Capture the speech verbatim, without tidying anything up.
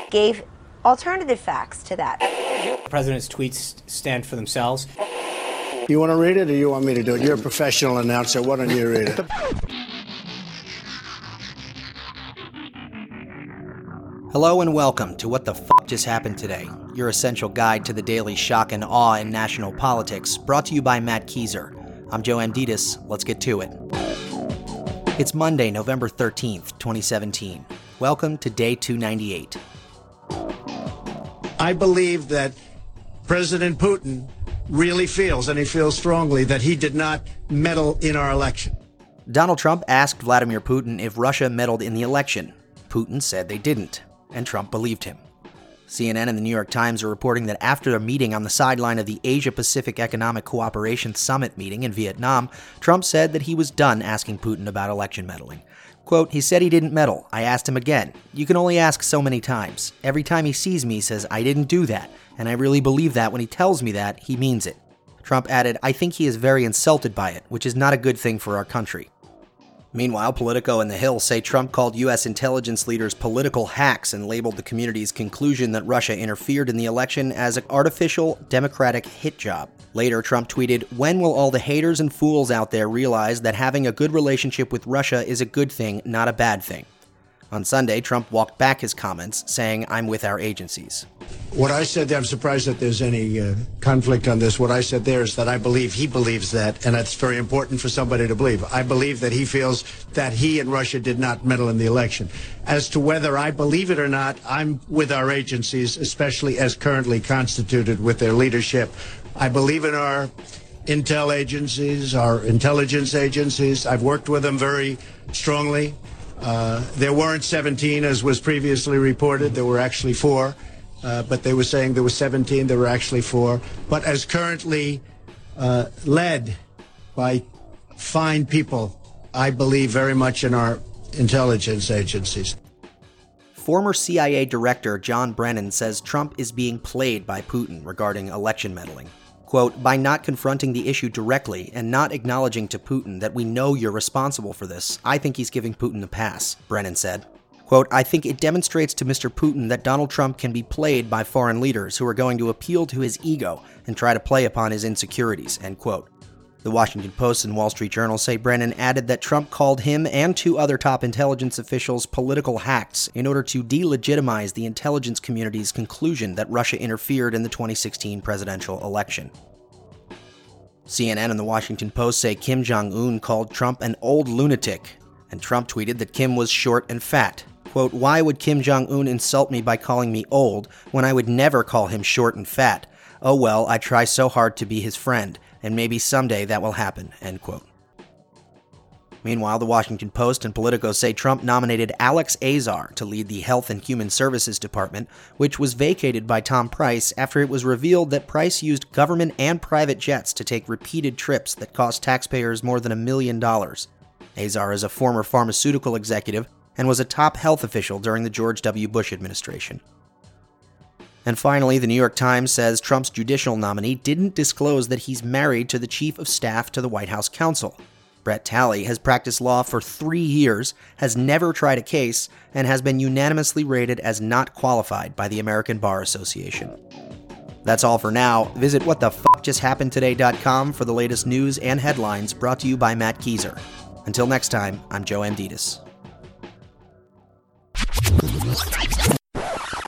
gave alternative facts to that. The president's tweets stand for themselves. You want to read it or you want me to do it? You're a professional announcer. Why don't you read it? Hello and welcome to What the F*** Just Happened Today, your essential guide to the daily shock and awe in national politics, brought to you by Matt Keiser. I'm Joe Amditis. Let's get to it. It's Monday, November thirteenth, twenty seventeen. Welcome to day two ninety-eight. I believe that President Putin really feels, and he feels strongly, that he did not meddle in our election. Donald Trump asked Vladimir Putin if Russia meddled in the election. Putin said they didn't, and Trump believed him. C N N and the New York Times are reporting that after a meeting on the sideline of the Asia-Pacific Economic Cooperation Summit meeting in Vietnam, Trump said that he was done asking Putin about election meddling. Quote, he said he didn't meddle. I asked him again. You can only ask so many times. Every time he sees me, he says, I didn't do that. And I really believe that when he tells me that, he means it. Trump added, I think he is very insulted by it, which is not a good thing for our country. Meanwhile, Politico and The Hill say Trump called U S intelligence leaders political hacks and labeled the community's conclusion that Russia interfered in the election as an artificial democratic hit job. Later, Trump tweeted, when will all the haters and fools out there realize that having a good relationship with Russia is a good thing, not a bad thing? On Sunday, Trump walked back his comments, saying, I'm with our agencies. What I said there, I'm surprised that there's any uh, conflict on this. What I said there is that I believe he believes that, and that's very important for somebody to believe. I believe that he feels that he and Russia did not meddle in the election. As to whether I believe it or not, I'm with our agencies, especially as currently constituted with their leadership. I believe in our intel agencies, our intelligence agencies. I've worked with them very strongly. Uh, there weren't seventeen, as was previously reported. There were actually four. Uh, but they were saying there were seventeen, there were actually four. But as currently uh, led by fine people, I believe very much in our intelligence agencies. Former C I A Director John Brennan says Trump is being played by Putin regarding election meddling. Quote, by not confronting the issue directly and not acknowledging to Putin that we know you're responsible for this, I think he's giving Putin a pass, Brennan said. Quote, I think it demonstrates to Mister Putin that Donald Trump can be played by foreign leaders who are going to appeal to his ego and try to play upon his insecurities, end quote. The Washington Post and Wall Street Journal say Brennan added that Trump called him and two other top intelligence officials political hacks in order to delegitimize the intelligence community's conclusion that Russia interfered in the twenty sixteen presidential election. C N N and the Washington Post say Kim Jong-un called Trump an old lunatic, and Trump tweeted that Kim was short and fat. Quote, why would Kim Jong-un insult me by calling me old when I would never call him short and fat? Oh well, I try so hard to be his friend, and maybe someday that will happen, end quote. Meanwhile, the Washington Post and Politico say Trump nominated Alex Azar to lead the Health and Human Services Department, which was vacated by Tom Price after it was revealed that Price used government and private jets to take repeated trips that cost taxpayers more than a million dollars. Azar is a former pharmaceutical executive and was a top health official during the George W. Bush administration. And finally, the New York Times says Trump's judicial nominee didn't disclose that he's married to the chief of staff to the White House counsel. Brett Talley has practiced law for three years, has never tried a case, and has been unanimously rated as not qualified by the American Bar Association. That's all for now. Visit what the fuck just happened today dot com for the latest news and headlines, brought to you by Matt Keiser. Until next time, I'm Joe Amditis.